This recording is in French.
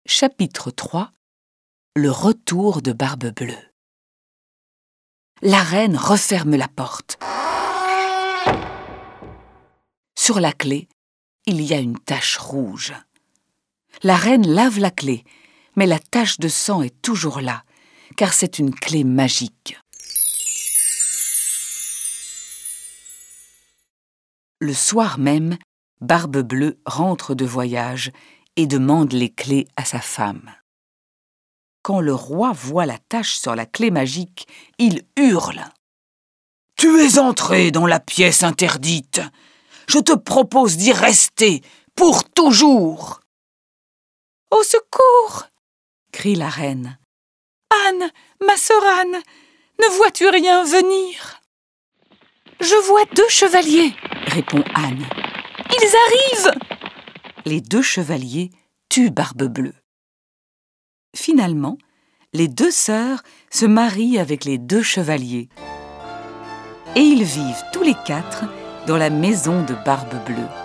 Chapitre 3. Le retour de Barbe-Bleue. La reine referme la porte. Sur la clé, il y a une tache rouge. La reine lave la clé, mais la tache de sang est toujours là, car c'est une clé magique. Le soir même, Barbe-Bleue rentre de voyage et demande les clés à sa femme. Quand le roi voit la tache sur la clé magique, il hurle. « Tu es entrée dans la pièce interdite. Je te propose d'y rester pour toujours. »« Au secours !» crie la reine. « Anne, ma sœur Anne, ne vois-tu rien venir ?»« Je vois 2 chevaliers, » répond Anne. « Ils arrivent !» Les 2 chevaliers tuent Barbe-Bleue. Finalement, les 2 sœurs se marient avec les 2 chevaliers. Et ils vivent tous les 4 dans la maison de Barbe-Bleue.